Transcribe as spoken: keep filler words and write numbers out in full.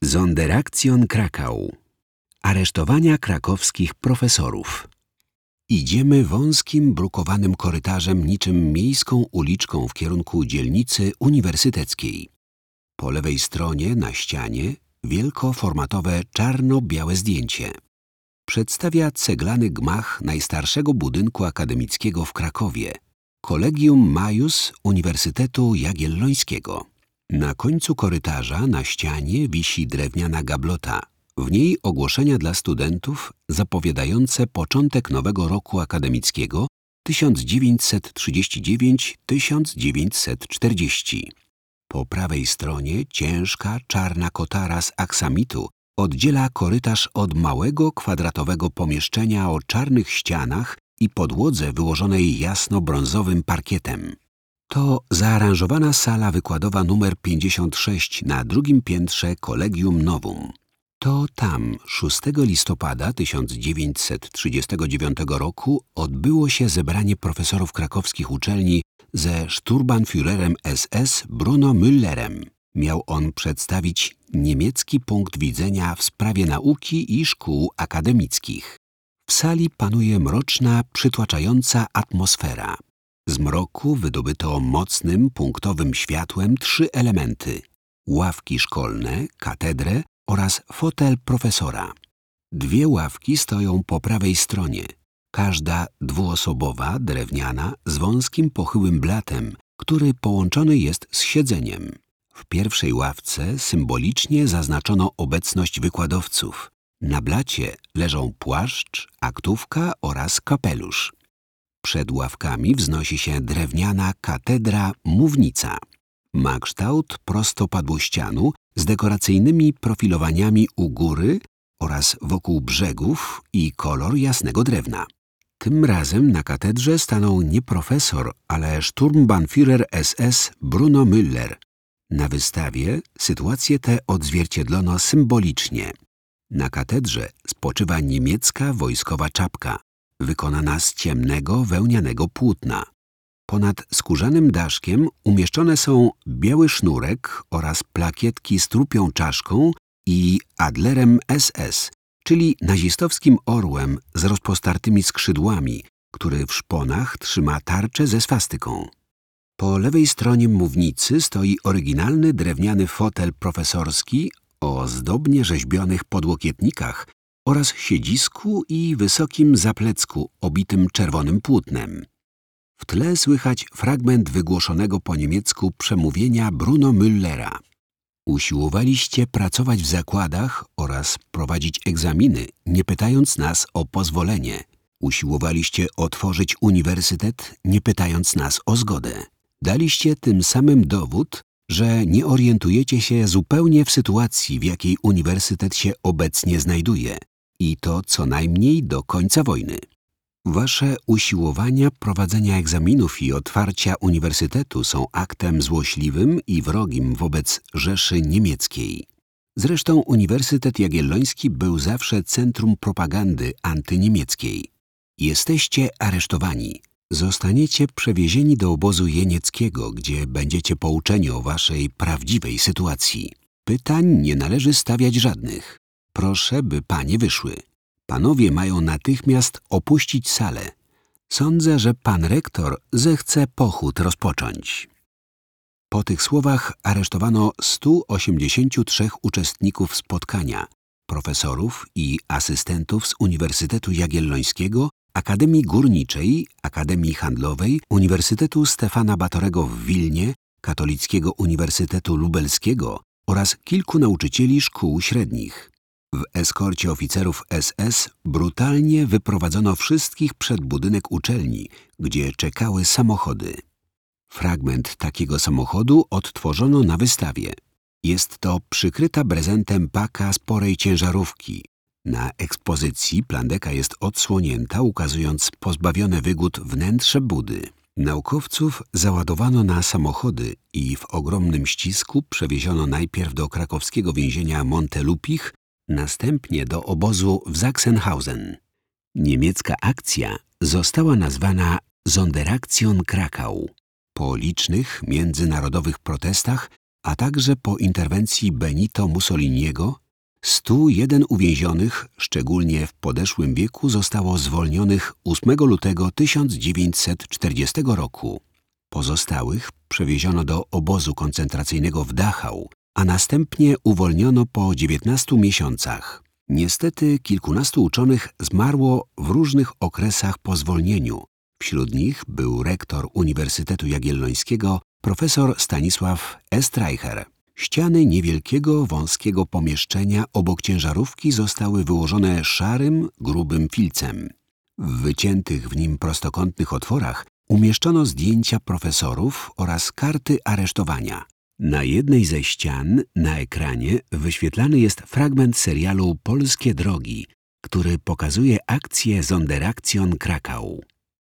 Sonderaktion Krakau. Aresztowania krakowskich profesorów. Idziemy wąskim, brukowanym korytarzem niczym miejską uliczką w kierunku dzielnicy uniwersyteckiej. Po lewej stronie na ścianie wielkoformatowe czarno-białe zdjęcie. Przedstawia ceglany gmach najstarszego budynku akademickiego w Krakowie, Collegium Maius Uniwersytetu Jagiellońskiego. Na końcu korytarza na ścianie wisi drewniana gablota. W niej ogłoszenia dla studentów zapowiadające początek nowego roku akademickiego tysiąc dziewięćset trzydziesty dziewiąty do tysiąc dziewięćset czterdziestego. Po prawej stronie ciężka, czarna kotara z aksamitu oddziela korytarz od małego, kwadratowego pomieszczenia o czarnych ścianach i podłodze wyłożonej jasno-brązowym parkietem. To zaaranżowana sala wykładowa numer pięćdziesiąt sześć na drugim piętrze Collegium Novum. To tam szóstego listopada tysiąc dziewięćset trzydziestego dziewiątego roku odbyło się zebranie profesorów krakowskich uczelni ze Sturmbannführerem S S Bruno Müllerem. Miał on przedstawić niemiecki punkt widzenia w sprawie nauki i szkół akademickich. W sali panuje mroczna, przytłaczająca atmosfera. Z mroku wydobyto mocnym, punktowym światłem trzy elementy: ławki szkolne, katedrę oraz fotel profesora. Dwie ławki stoją po prawej stronie, każda dwuosobowa, drewniana, z wąskim, pochyłym blatem, który połączony jest z siedzeniem. W pierwszej ławce symbolicznie zaznaczono obecność wykładowców. Na blacie leżą płaszcz, aktówka oraz kapelusz. Przed ławkami wznosi się drewniana katedra mównica. Ma kształt prostopadłościanu z dekoracyjnymi profilowaniami u góry oraz wokół brzegów i kolor jasnego drewna. Tym razem na katedrze stanął nie profesor, ale Sturmbannführer S S Bruno Müller. Na wystawie sytuację tę odzwierciedlono symbolicznie. Na katedrze spoczywa niemiecka wojskowa czapka, wykonana z ciemnego, wełnianego płótna. Ponad skórzanym daszkiem umieszczone są biały sznurek oraz plakietki z trupią czaszką i Adlerem S S, czyli nazistowskim orłem z rozpostartymi skrzydłami, który w szponach trzyma tarczę ze swastyką. Po lewej stronie mównicy stoi oryginalny drewniany fotel profesorski o zdobnie rzeźbionych podłokietnikach oraz siedzisku i wysokim zaplecku obitym czerwonym płótnem. W tle słychać fragment wygłoszonego po niemiecku przemówienia Bruno Müllera. Usiłowaliście pracować w zakładach oraz prowadzić egzaminy, nie pytając nas o pozwolenie. Usiłowaliście otworzyć uniwersytet, nie pytając nas o zgodę. Daliście tym samym dowód, że nie orientujecie się zupełnie w sytuacji, w jakiej uniwersytet się obecnie znajduje. I to co najmniej do końca wojny. Wasze usiłowania prowadzenia egzaminów i otwarcia uniwersytetu są aktem złośliwym i wrogim wobec Rzeszy Niemieckiej. Zresztą Uniwersytet Jagielloński był zawsze centrum propagandy antyniemieckiej. Jesteście aresztowani. Zostaniecie przewiezieni do obozu jenieckiego, gdzie będziecie pouczeni o waszej prawdziwej sytuacji. Pytań nie należy stawiać żadnych. Proszę, by panie wyszły. Panowie mają natychmiast opuścić salę. Sądzę, że pan rektor zechce pochód rozpocząć. Po tych słowach aresztowano stu osiemdziesięciu trzech uczestników spotkania, profesorów i asystentów z Uniwersytetu Jagiellońskiego, Akademii Górniczej, Akademii Handlowej, Uniwersytetu Stefana Batorego w Wilnie, Katolickiego Uniwersytetu Lubelskiego oraz kilku nauczycieli szkół średnich. W eskorcie oficerów S S brutalnie wyprowadzono wszystkich przed budynek uczelni, gdzie czekały samochody. Fragment takiego samochodu odtworzono na wystawie. Jest to przykryta brezentem paka sporej ciężarówki. Na ekspozycji plandeka jest odsłonięta, ukazując pozbawione wygód wnętrze budy. Naukowców załadowano na samochody i w ogromnym ścisku przewieziono najpierw do krakowskiego więzienia Montelupich, następnie do obozu w Sachsenhausen. Niemiecka akcja została nazwana Sonderaktion Krakau. Po licznych międzynarodowych protestach a także po interwencji Benito Mussoliniego stu jeden uwięzionych, szczególnie w podeszłym wieku, zostało zwolnionych ósmego lutego tysiąc dziewięćset czterdziestego roku. Pozostałych przewieziono do obozu koncentracyjnego w Dachau, a następnie uwolniono po dziewiętnastu miesiącach. Niestety kilkunastu uczonych zmarło w różnych okresach po zwolnieniu. Wśród nich był rektor Uniwersytetu Jagiellońskiego profesor Stanisław Estreicher. Ściany niewielkiego, wąskiego pomieszczenia obok ciężarówki zostały wyłożone szarym, grubym filcem. W wyciętych w nim prostokątnych otworach umieszczono zdjęcia profesorów oraz karty aresztowania. Na jednej ze ścian, na ekranie, wyświetlany jest fragment serialu Polskie drogi, który pokazuje akcję Sonderaktion Krakau.